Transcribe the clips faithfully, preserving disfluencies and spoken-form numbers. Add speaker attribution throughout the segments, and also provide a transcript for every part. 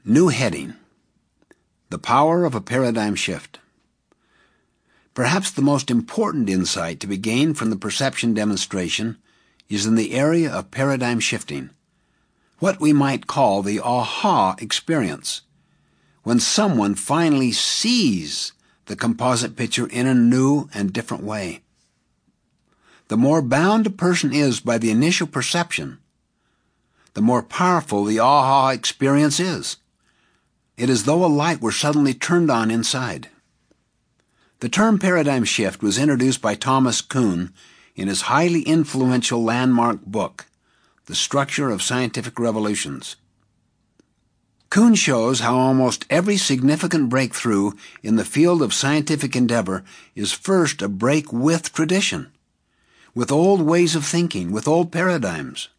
Speaker 1: New heading: The Power of a Paradigm Shift. Perhaps the most important insight to be gained from the perception demonstration is in the area of paradigm shifting, what we might call the aha experience, when someone finally sees the composite picture in a new and different way. The more bound a person is by the initial perception, the more powerful the aha experience is. It is as though a light were suddenly turned on inside. The term paradigm shift was introduced by Thomas Kuhn in his highly influential landmark book, The Structure of Scientific Revolutions. Kuhn shows how almost every significant breakthrough in the field of scientific endeavor is first a break with tradition, with old ways of thinking, with old paradigms.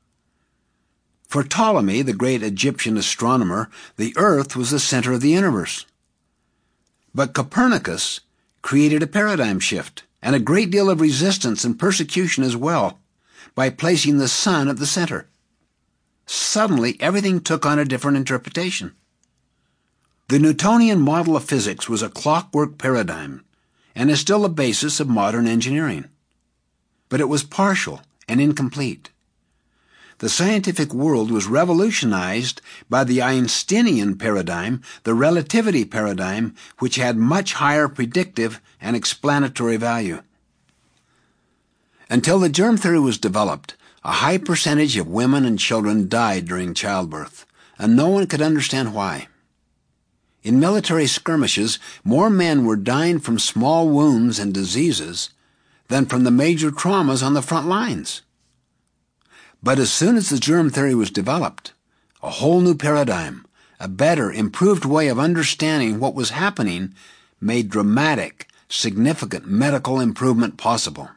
Speaker 1: For Ptolemy, the great Egyptian astronomer, the earth was the center of the universe. But Copernicus created a paradigm shift, and a great deal of resistance and persecution as well, by placing the sun at the center. Suddenly, everything took on a different interpretation. The Newtonian model of physics was a clockwork paradigm, and is still the basis of modern engineering. But it was partial and incomplete. The scientific world was revolutionized by the Einsteinian paradigm, the relativity paradigm, which had much higher predictive and explanatory value. Until the germ theory was developed, a high percentage of women and children died during childbirth, and no one could understand why. In military skirmishes, more men were dying from small wounds and diseases than from the major traumas on the front lines. But as soon as the germ theory was developed, a whole new paradigm, a better, improved way of understanding what was happening, made dramatic, significant medical improvement possible.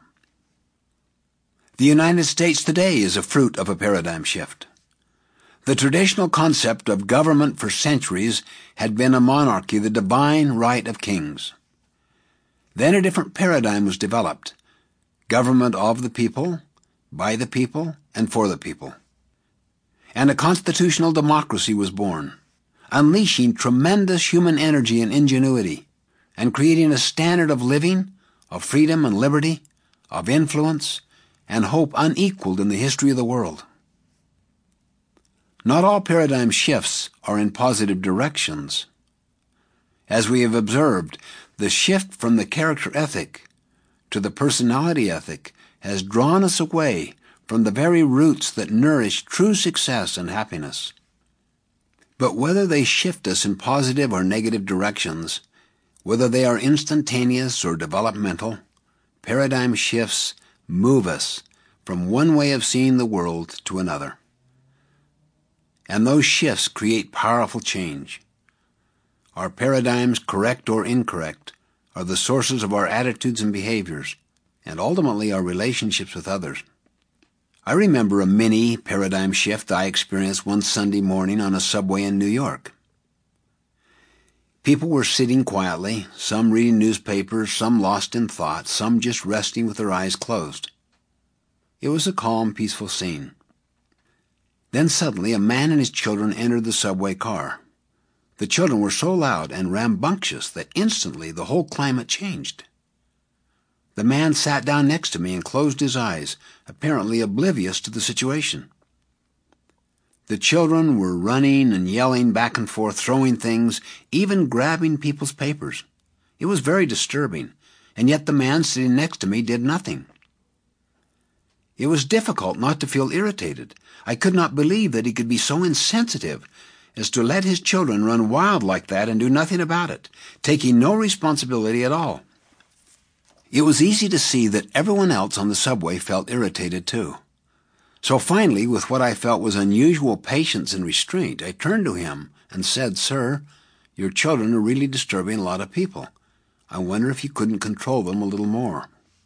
Speaker 1: The United States today is a fruit of a paradigm shift. The traditional concept of government for centuries had been a monarchy, the divine right of kings. Then a different paradigm was developed: government of the people, by the people, and for the people. And a constitutional democracy was born, unleashing tremendous human energy and ingenuity, and creating a standard of living, of freedom and liberty, of influence, and hope unequaled in the history of the world. Not all paradigm shifts are in positive directions. As we have observed, the shift from the character ethic to the personality ethic has drawn us away from the very roots that nourish true success and happiness. But whether they shift us in positive or negative directions, whether they are instantaneous or developmental, paradigm shifts move us from one way of seeing the world to another. And those shifts create powerful change. Our paradigms, correct or incorrect, are the sources of our attitudes and behaviors, and ultimately our relationships with others. I remember a mini paradigm shift I experienced one Sunday morning on a subway in New York. People were sitting quietly, some reading newspapers, some lost in thought, some just resting with their eyes closed. It was a calm, peaceful scene. Then suddenly a man and his children entered the subway car. The children were so loud and rambunctious that instantly the whole climate changed. The man sat down next to me and closed his eyes, apparently oblivious to the situation. The children were running and yelling back and forth, throwing things, even grabbing people's papers. It was very disturbing, and yet the man sitting next to me did nothing. It was difficult not to feel irritated. I could not believe that he could be so insensitive as to let his children run wild like that and do nothing about it, taking no responsibility at all. It was easy to see that everyone else on the subway felt irritated too. So finally, with what I felt was unusual patience and restraint, I turned to him and said, "Sir, your children are really disturbing a lot of people. I wonder if you couldn't control them a little more."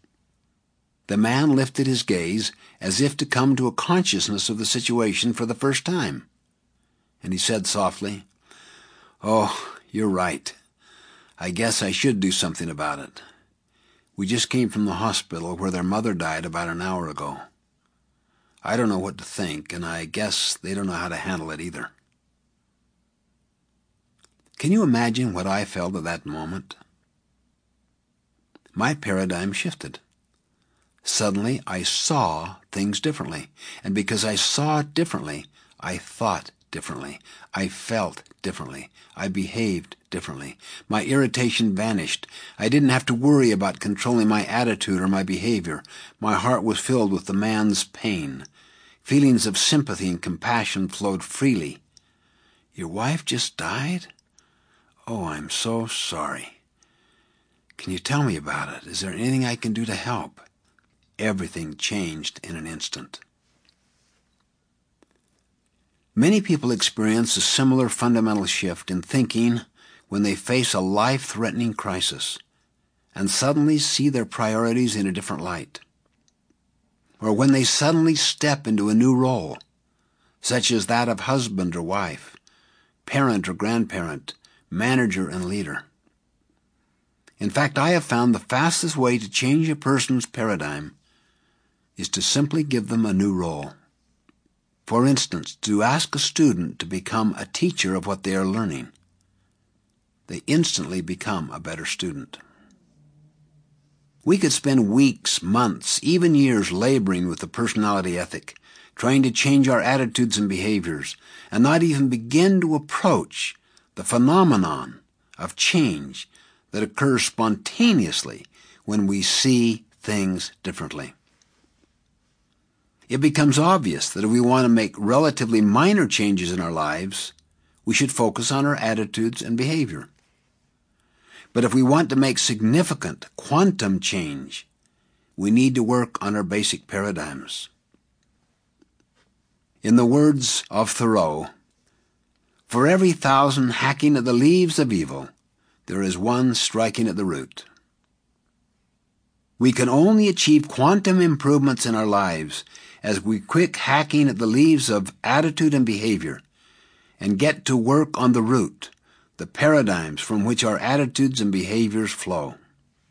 Speaker 1: The man lifted his gaze as if to come to a consciousness of the situation for the first time, and he said softly, "Oh, you're right. I guess I should do something about it. We just came from the hospital where their mother died about an hour ago. I don't know what to think, and I guess they don't know how to handle it either." Can you imagine what I felt at that moment? My paradigm shifted. Suddenly, I saw things differently. And because I saw it differently, I thought differently. I felt differently. I behaved differently. My irritation vanished. I didn't have to worry about controlling my attitude or my behavior. My heart was filled with the man's pain. Feelings of sympathy and compassion flowed freely. Your wife just died? Oh, I'm so sorry. Can you tell me about it? Is there anything I can do to help? Everything changed in an instant. Many people experience a similar fundamental shift in thinking when they face a life-threatening crisis and suddenly see their priorities in a different light, or when they suddenly step into a new role, such as that of husband or wife, parent or grandparent, manager and leader. In fact, I have found the fastest way to change a person's paradigm is to simply give them a new role. For instance, to ask a student to become a teacher of what they are learning. They instantly become a better student. We could spend weeks, months, even years laboring with the personality ethic, trying to change our attitudes and behaviors, and not even begin to approach the phenomenon of change that occurs spontaneously when we see things differently. It becomes obvious that if we want to make relatively minor changes in our lives, we should focus on our attitudes and behavior. But if we want to make significant quantum change, we need to work on our basic paradigms. In the words of Thoreau, "For every thousand hacking at the leaves of evil, there is one striking at the root." We can only achieve quantum improvements in our lives as we quit hacking at the leaves of attitude and behavior and get to work on the root, the paradigms from which our attitudes and behaviors flow.